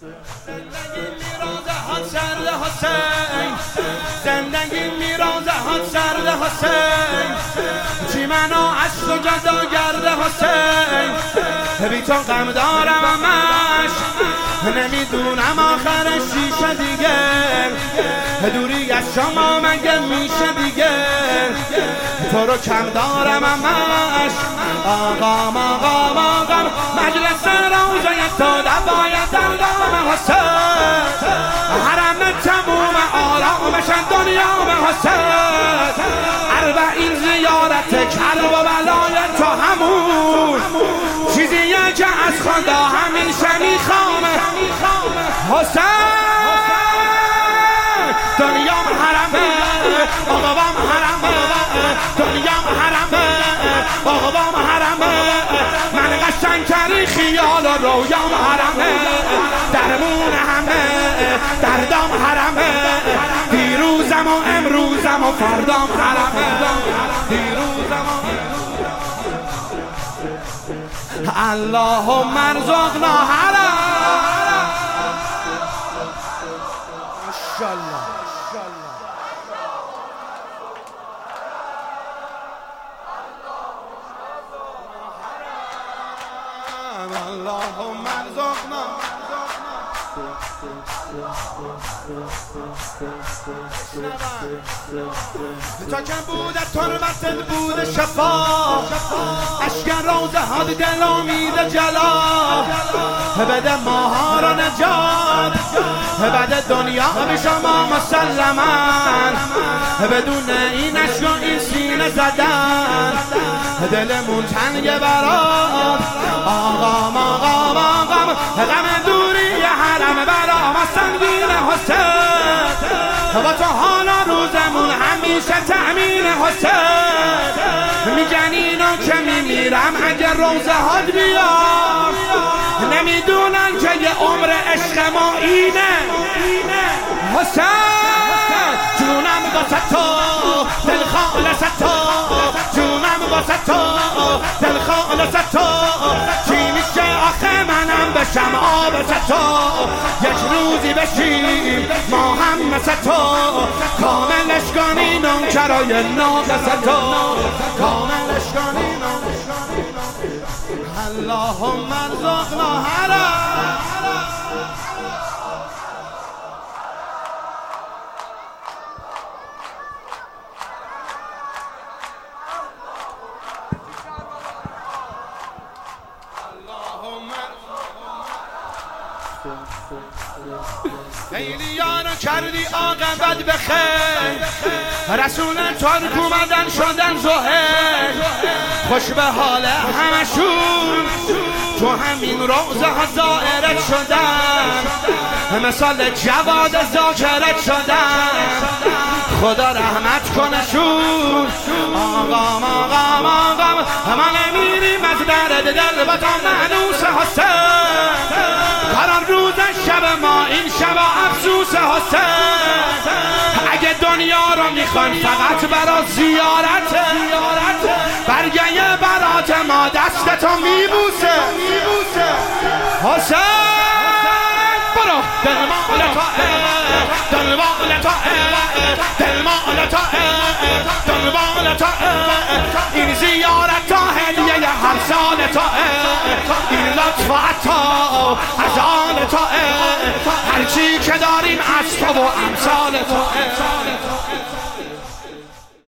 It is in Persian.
سرد حسین، زندگی میراز ها سرد حسین، چی منو از تو جدا گرد حسین، بی تو غم دارم همش، نمیدونم آخرش چیشه دیگه، دوری از شما مگه میشه دیگه، تو رو کم دارم همش. آقام آقام آقام مجلس روزه تو دبای دلدام حسین، حرم تموم آرامش دنیا به حسین، اربعین زیارت کرب و بلای تو همون چیزیه که از خدا همیشه میخوامه حسین، دنیام حرمه آقام حرمه، دنیام حرمه آقام حرمه، من قشنگترین خیال و رویام حرمه، درمون همه دردام حرمه، دیروزم و امروزم و فردام حرمه، دیروزم و اللهم ارزقنا حرم. ماشاءالله اللهم ارزقنا. تا که بود تربت بود شفا، اشکن روزه ها دل امید جلا، بده ماها را نجات، بده دنیا به شما مسلما، بدون این عشق و این سینه زدن، دلمون تنگه برات آقام آقام آقام، غم دوری حرم برام سنگین حسین، با تو حالا روزمون همیشه تأمین حسین، میگن اینو که میمیرم اگه روزه هات بیام، نمیدونن که یه عمر عشق ما اینه حسین، جونم واسه تو دل خالص تو، جونم واسه تو دل خالص تو، چی میشه آخه منم بشم آبس تو، یک روزی بشیم ما هم مثل تو، کاملش کنین اون کرای ناقص تو، کاملش کنین اللهم ارزقنا حرم. خیلی یارو کردی عاقبت بخیر، رسول ترک اومدن شدن زهر، خوش به حال همشون تو همین روزه ها زائرت شدن، مثال جواد ذاکرت شدن، خدا رحمت کنشون آقام آقام آقام، ما نمیریم از درد دل با تو معنوس حسین، هر روز شب ما این شب افسوس حسین، اگه دنیا رو میخوان فقط برا زیارت، برگه برات ما دستتو میبوسه حسین، برو دل مال تو دل مال تو دل مال تو دل مال تو، این زیارت تا هدیه هر سال تو، این لطف عطا از آن تو، هرچی که داریم از تو و امثال تو.